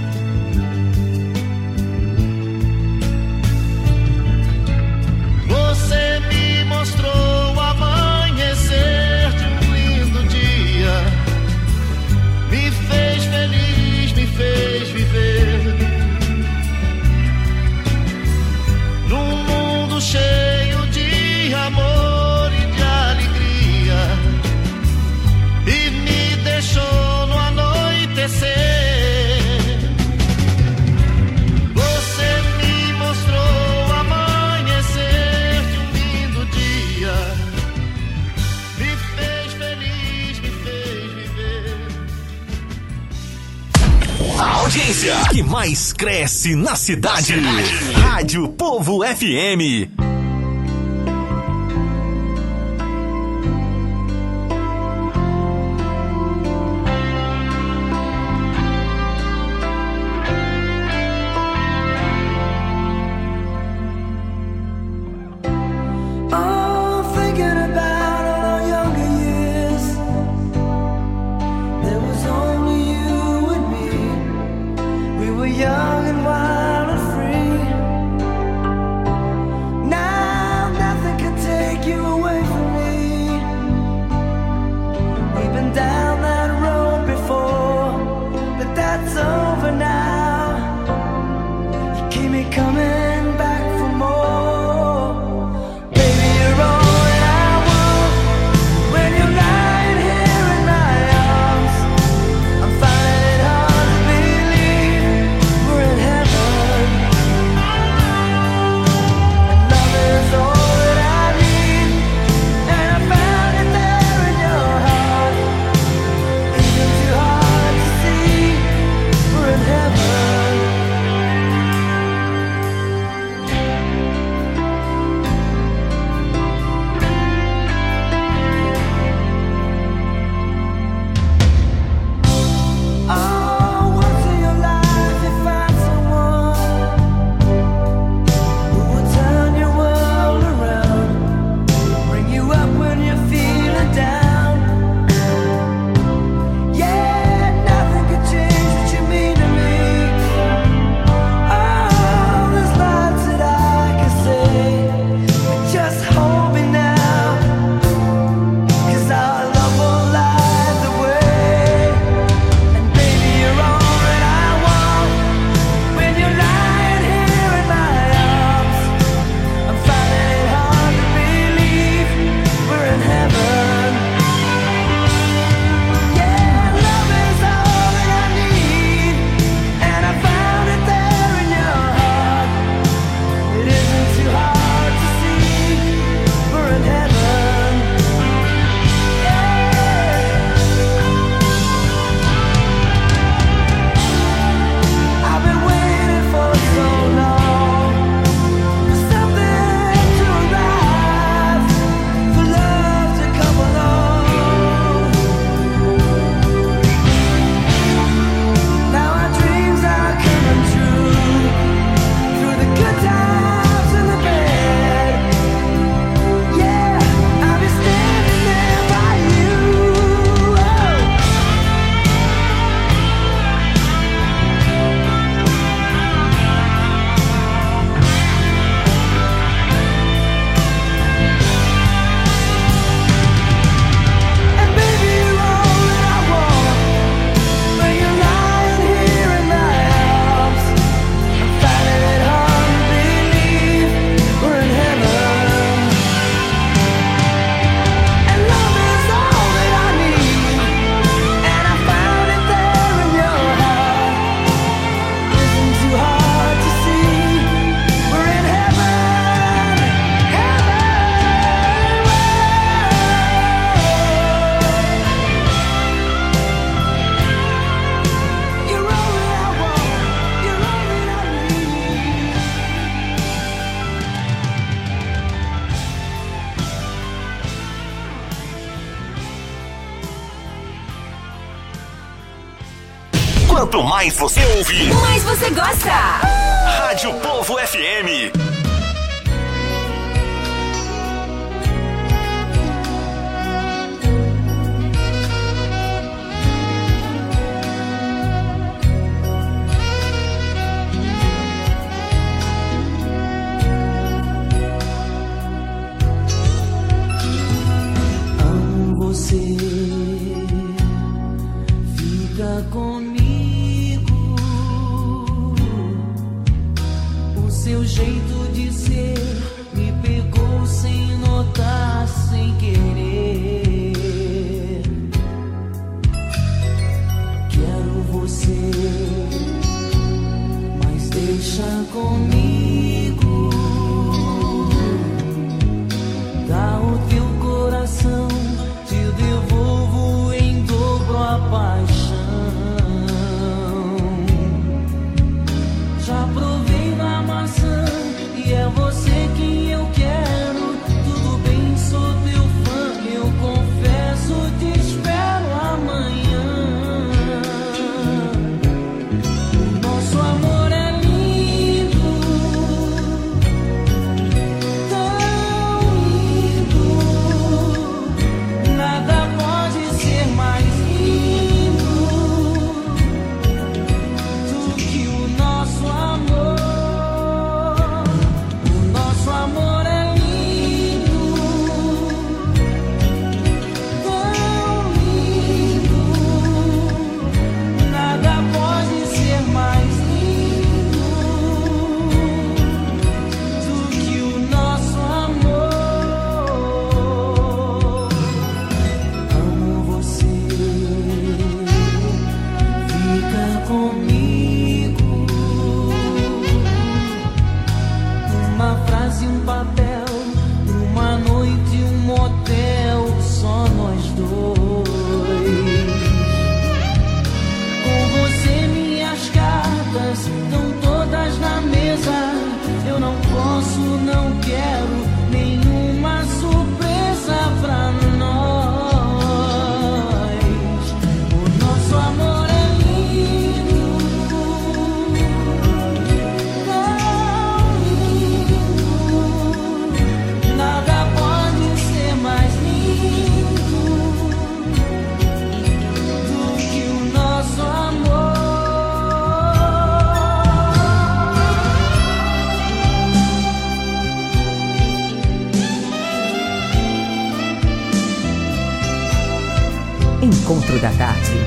Você me mostrou o amanhecer de um lindo dia, me fez feliz, me fez viver num mundo cheio de amor e de alegria, e me deixou no anoitecer. Você me mostrou o amanhecer de um lindo dia, me fez feliz, me fez viver. A audiência que mais cresce na cidade. Rádio Povo F M. Young and wild and free. Quanto mais você ouve, mais você gosta. Rádio Povo F M. Você fica comigo, o seu jeito de ser me pegou sem notar, sem querer. Quero você, mas deixa comigo, dá o teu coração, devolvo em dobro a paixão. Já provei da maçã e é você quem eu quero. Tudo bem, sou teu fã, eu confesso, te espero amanhã. Nosso amor é lindo, tão lindo. Nada pode ser mais lindo do que o nosso amor. O nosso amor é lindo, tão lindo. Nada pode ser mais lindo do que o nosso amor. Amo você, fica comigo. Uma frase, um papel, uma noite, um motel, só nós dois. Com você minhas cartas estão todas na mesa. Eu não posso, não quero nenhuma surpresa pra nós. O nosso amor é lindo, tão lindo. Nada pode ser mais lindo do que o nosso amor. Encontro da Tarde.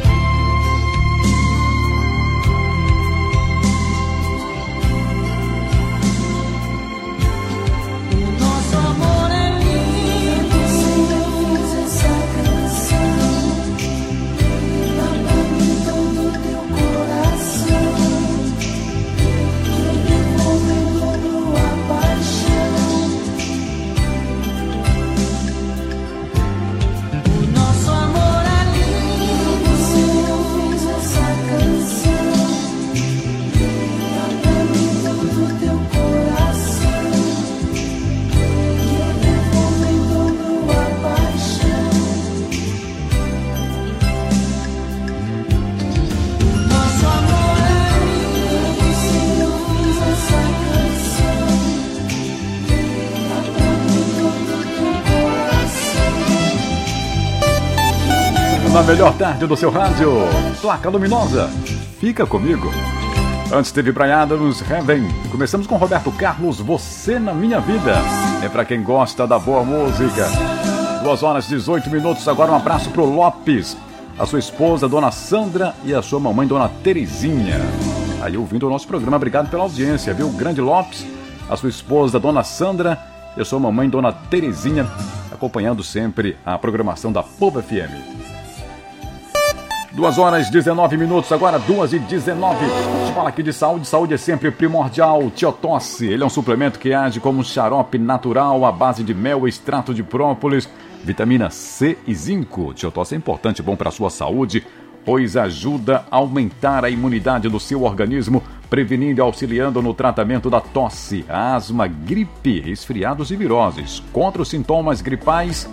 Nosso amor é lindo. Se eu fiz essa canção, dá pra mim todo teu coração, que eu devolvo em dobro a paixão. O nosso amor é lindo. Se eu fiz essa canção, dá pra mim todo teu coração, nosso amor é lindo. Se eu fiz essa canção, dá pra mim todo teu coração. Na melhor tarde do seu rádio, Placa Luminosa, fica comigo. Antes teve Bryan Adams, Heaven. Começamos com Roberto Carlos, Você na Minha Vida. É pra quem gosta da boa música. duas horas e dezoito minutos. Agora um abraço pro Lopes, a sua esposa, Dona Sandra, e a sua mamãe, Dona Terezinha. Aí ouvindo o nosso programa, obrigado pela audiência, viu? Grande Lopes, a sua esposa, Dona Sandra, e a sua mamãe, Dona Terezinha, acompanhando sempre a programação da Povo F M. duas horas e dezenove minutos, agora duas e dezenove. A gente fala aqui de saúde, saúde é sempre primordial. Tiotosse, ele é um suplemento que age como um xarope natural à base de mel, extrato de própolis, vitamina C e zinco. Tiotosse é importante, bom para a sua saúde, pois ajuda a aumentar a imunidade do seu organismo, prevenindo e auxiliando no tratamento da tosse, asma, gripe, resfriados e viroses. Contra os sintomas gripais,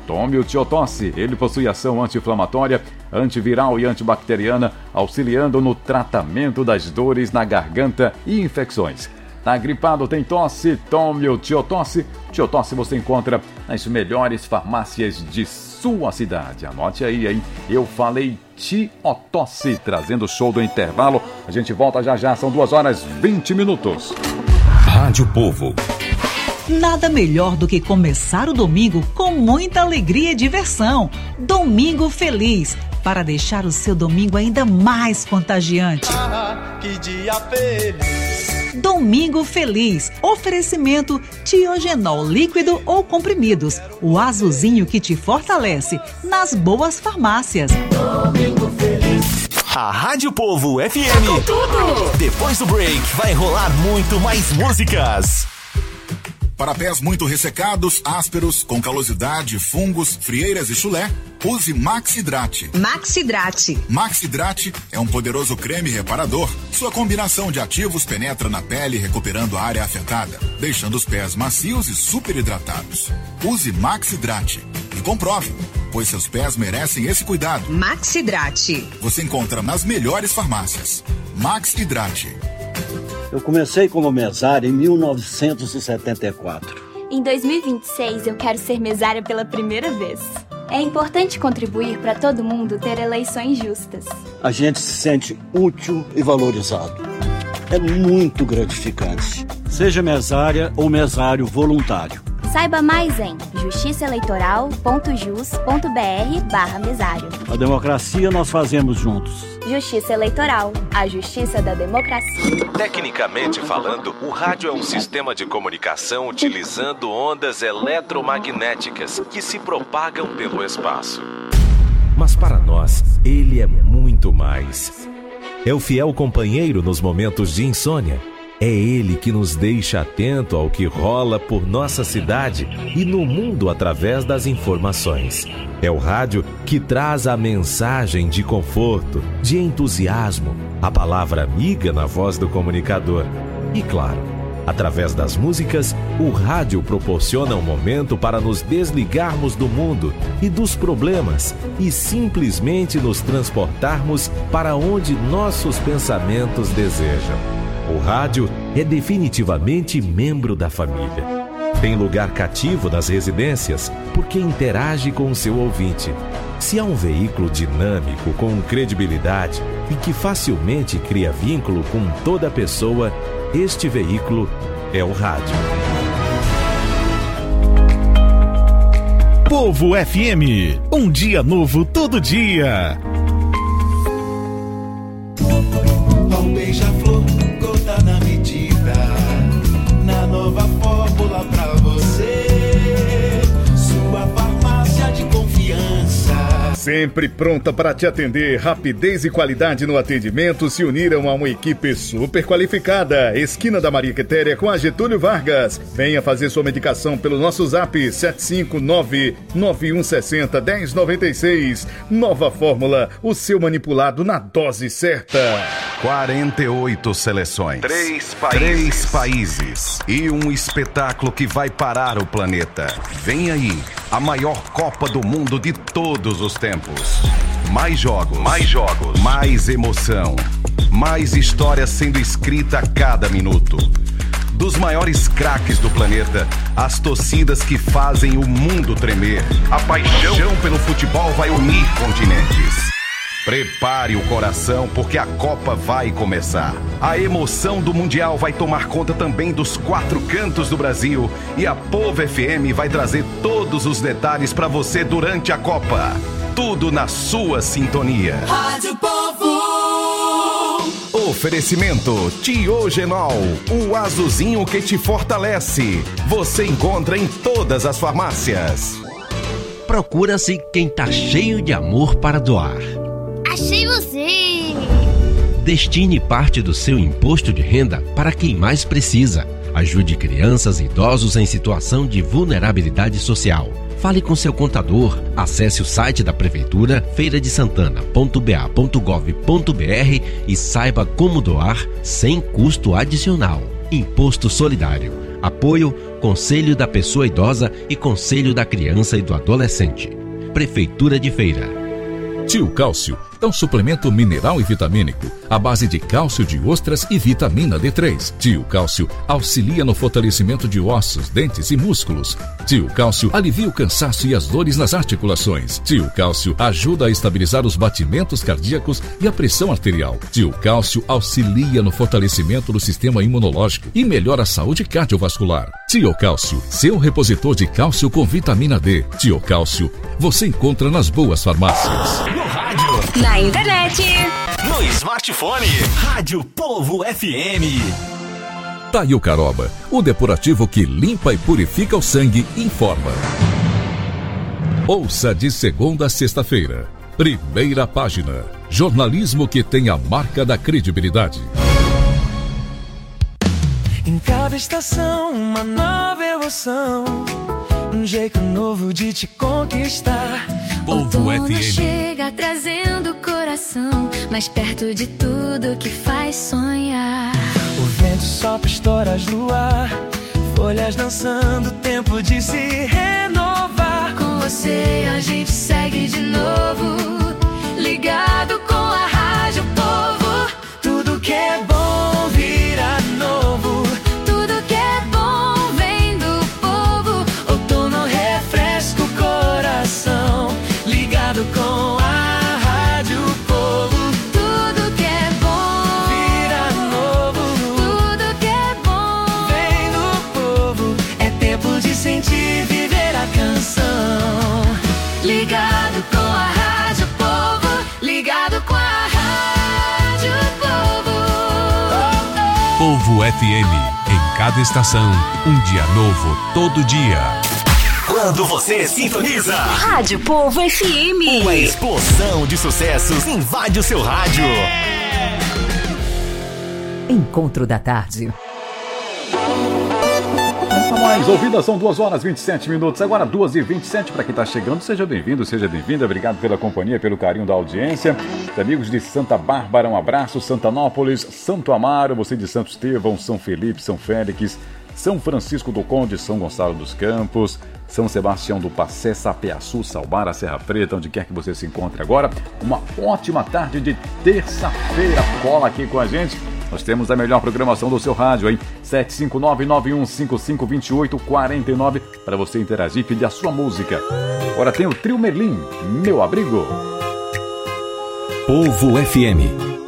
Tome o Tiotosse. Ele possui ação anti-inflamatória, antiviral e antibacteriana, auxiliando no tratamento das dores na garganta e infecções. Tá gripado, tem tosse? Tome o Tiotosse. Tiotosse você encontra nas melhores farmácias de sua cidade. Anote aí, hein? Eu falei Tiotosse, trazendo o show do intervalo. A gente volta já já, são duas horas e vinte minutos. Rádio Povo. Nada melhor do que começar o domingo com muita alegria e diversão. Domingo Feliz, para deixar o seu domingo ainda mais contagiante. Ah, que dia feliz! Domingo Feliz, oferecimento Tiogenol líquido ou comprimidos, o azulzinho que te fortalece, nas boas farmácias. Domingo Feliz. A Rádio Povo F M. Com tudo! Depois do break, vai rolar muito mais músicas. Para pés muito ressecados, ásperos, com calosidade, fungos, frieiras e chulé, use Maxidrate. Maxidrate. Maxidrate é um poderoso creme reparador. Sua combinação de ativos penetra na pele, recuperando a área afetada, deixando os pés macios e super hidratados. Use Maxidrate e comprove, pois seus pés merecem esse cuidado. Maxidrate. Você encontra nas melhores farmácias. Maxidrate. Eu comecei como mesário em mil novecentos e setenta e quatro. Em dois mil e vinte e seis, eu quero ser mesária pela primeira vez. É importante contribuir para todo mundo ter eleições justas. A gente se sente útil e valorizado. É muito gratificante. Seja mesária ou mesário voluntário. Saiba mais em justiçaeleitoral.jus.br barra mesário. A democracia nós fazemos juntos. Justiça Eleitoral, a justiça da democracia. Tecnicamente falando, o rádio é um sistema de comunicação utilizando ondas eletromagnéticas que se propagam pelo espaço. Mas para nós, ele é muito mais. É o fiel companheiro nos momentos de insônia. É ele que nos deixa atento ao que rola por nossa cidade e no mundo através das informações. É o rádio que traz a mensagem de conforto, de entusiasmo, a palavra amiga na voz do comunicador. E claro, através das músicas, o rádio proporciona um momento para nos desligarmos do mundo e dos problemas e simplesmente nos transportarmos para onde nossos pensamentos desejam. O rádio é definitivamente membro da família. Tem lugar cativo nas residências porque interage com o seu ouvinte. Se há um veículo dinâmico, com credibilidade e que facilmente cria vínculo com toda pessoa, este veículo é o rádio. Povo F M, um dia novo todo dia. Um beija-flor, gota na medida, na nova fórmula pra você, sua farmácia de confiança. Sempre pronta para te atender, rapidez e qualidade no atendimento se uniram a uma equipe super qualificada. Esquina da Maria Quitéria com a Getúlio Vargas. Venha fazer sua medicação pelo nosso zap sete cinco nove, nove um seis zero, um zero nove seis. Nova fórmula, o seu manipulado na dose certa. quarenta e oito seleções, três países. três países e um espetáculo que vai parar o planeta. Vem aí, a maior Copa do Mundo de todos os tempos. Mais jogos, mais jogos, mais emoção, mais história sendo escrita a cada minuto. Dos maiores craques do planeta, as torcidas que fazem o mundo tremer. A paixão pelo futebol vai unir continentes. Prepare o coração porque a Copa vai começar. A emoção do Mundial vai tomar conta também dos quatro cantos do Brasil e a Povo F M vai trazer todos os detalhes para você durante a Copa. Tudo na sua sintonia. Rádio Povo. Oferecimento Tiogenol, o azulzinho que te fortalece. Você encontra em todas as farmácias. Procura-se quem tá cheio de amor para doar. Achei você! Destine parte do seu imposto de renda para quem mais precisa. Ajude crianças e idosos em situação de vulnerabilidade social. Fale com seu contador, acesse o site da Prefeitura feira de santana ponto b a ponto gov ponto b r e saiba como doar sem custo adicional. Imposto Solidário. Apoio Conselho da Pessoa Idosa e Conselho da Criança e do Adolescente. Prefeitura de Feira. Tio Cálcio é um suplemento mineral e vitamínico à base de cálcio de ostras e vitamina D três. Tio Cálcio auxilia no fortalecimento de ossos, dentes e músculos. Tio Cálcio alivia o cansaço e as dores nas articulações. Tio Cálcio ajuda a estabilizar os batimentos cardíacos e a pressão arterial. Tio Cálcio auxilia no fortalecimento do sistema imunológico e melhora a saúde cardiovascular. Tio Cálcio, seu repositor de cálcio com vitamina D. Tio Cálcio, você encontra nas boas farmácias. No rádio. Na internet. No smartphone. Rádio Povo F M. Taio Caroba, o depurativo que limpa e purifica o sangue, informa. Ouça de segunda a sexta-feira. Primeira página. Jornalismo que tem a marca da credibilidade. Em cada estação, uma nova emoção. Um jeito novo de te conquistar. Povo F M chega trazendo o coração mais perto de tudo que faz sonhar. O vento sopra estoras no ar, folhas dançando, tempo de se renovar. Com você a gente segue de novo, ligado com a Rádio Povo. Tudo que é bom vira novo. Tudo que é bom vem do povo. Outono refresca o coração, ligado com a Rádio Povo. Tudo que é bom vira novo. Tudo que é bom vem do povo. É tempo de sentir, viver a canção. Ligado com a Rádio Povo. Ligado com a Rádio Povo. Povo F M. Em cada estação, um dia novo todo dia. Quando você sintoniza Rádio Povo F M, uma explosão de sucessos invade o seu rádio. Encontro da Tarde. Mais ouvidas, são duas horas e vinte e sete minutos, agora duas e vinte e sete. Para quem está chegando, seja bem-vindo, seja bem-vinda. Obrigado pela companhia, pelo carinho da audiência. Os amigos de Santa Bárbara, um abraço. Santanópolis, Santo Amaro, você de Santo Estevão, São Felipe, São Félix, São Francisco do Conde, São Gonçalo dos Campos, São Sebastião do Passé, Sapeaçu, Salbara, Serra Preta, onde quer que você se encontre agora. Uma ótima tarde de terça-feira. Cola aqui com a gente. Nós temos a melhor programação do seu rádio, hein? sete cinco nove, nove um cinco cinco, dois oito quatro nove para você interagir e pedir a sua música. Agora tem o Trio Merlin, Meu Abrigo. Povo F M.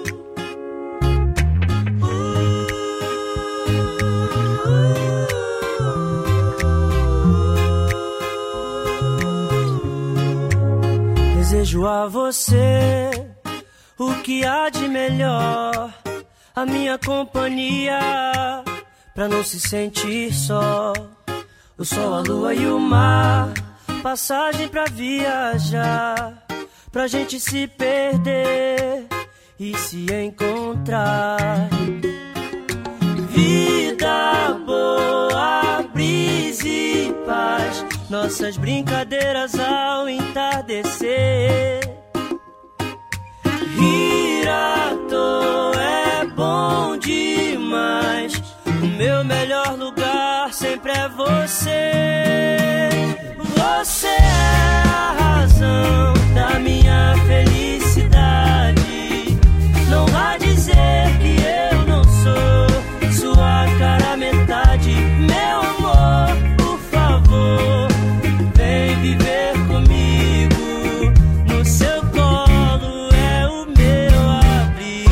Desejo a você o que há de melhor, a minha companhia, pra não se sentir só. O sol, a lua e o mar, passagem pra viajar, pra gente se perder e se encontrar. Vida boa, brisa e paz, nossas brincadeiras ao entardecer. Rir à toa é bom demais, o meu melhor lugar sempre é você. Você é a razão da minha felicidade. Não vá dizer que eu não sou sua cara metade. Meu amor, por favor, vem viver comigo. No seu colo é o meu abrigo.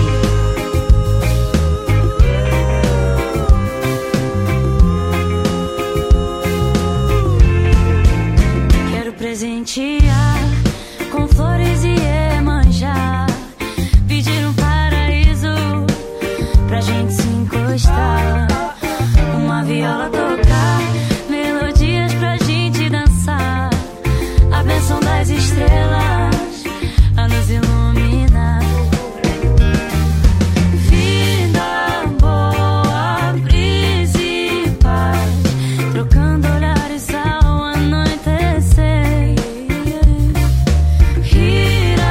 Quero presentear com flores e iemanjá, pedir um paraíso pra gente se encostar, uma viola tocar, melodias pra gente dançar, a bênção das estrelas a nos iluminar. Vida boa, brisa e paz, trocando olhares ao anoitecer. Rir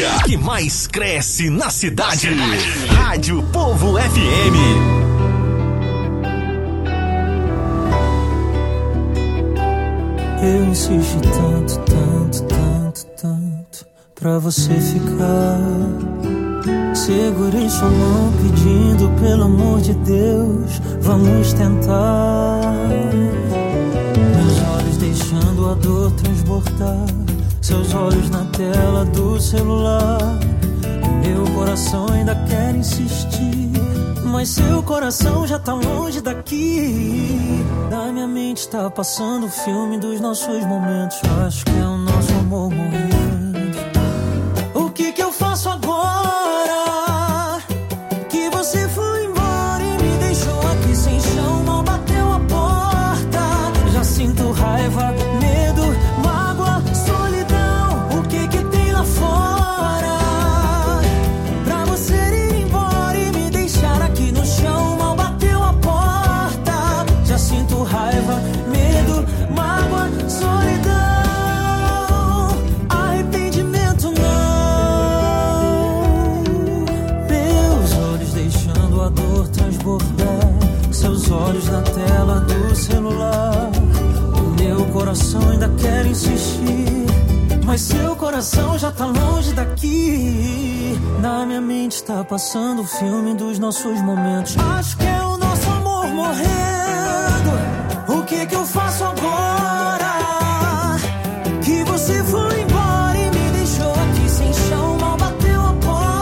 dia que mais cresce na cidade. Rádio Povo F M. Eu insisti tanto, tanto, tanto, tanto pra você ficar. Segurei sua mão pedindo pelo amor de Deus, vamos tentar. Meus olhos deixando a dor transbordar, seus olhos na tela do celular. Meu coração ainda quer insistir, mas seu coração já tá longe daqui. Da minha mente tá passando o filme dos nossos momentos. Acho que é o nosso amor morrendo. O que que eu faço agora? Que você foi embora e me deixou aqui sem chão. Mal bateu a porta. Já sinto raiva, medo, mágoa, solidão. O que que tem lá fora? Pra você ir embora e me deixar aqui no chão. Mal bateu a porta. Já sinto raiva, medo, mágoa, solidão. Arrependimento não. Meus olhos deixando a dor transbordar, seus olhos na tela do celular. O meu coração ainda quer insistir, mas seu coração já tá longe daqui. Na minha mente tá passando o filme dos nossos momentos. Acho que é o nosso amor morrendo. O que que eu faço agora?